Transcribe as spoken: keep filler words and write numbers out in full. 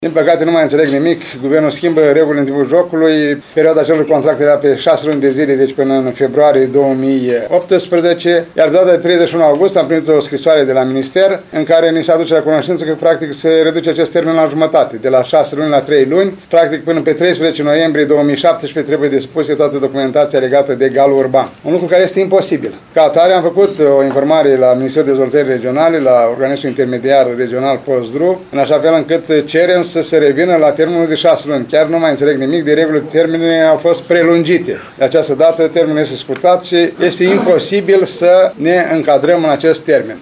Din păcate nu mai înțeleg nimic, guvernul schimbă regulile în timpul jocului, perioada acelor contracte era pe șase luni de zile, deci până în februarie două mii optsprezece, iar pe data de treizeci și unu august am primit o scrisoare de la minister în care ni se aduce la cunoștință că practic se reduce acest termen la jumătate, de la șase luni la trei luni, practic până pe treisprezece noiembrie două mii șaptesprezece trebuie depusă toată documentația legată de galul urban. Un lucru care este imposibil. Ca atare am făcut o informare la Ministerul Dezvoltării Regionale, la organismul intermediar regional Postdru, în așa fel încât cerem să se revină la termenul de șase luni. Chiar nu mai înțeleg nimic, de regulă termenele au fost prelungite. De această dată termenul este scurtat și este imposibil să ne încadrăm în acest termen.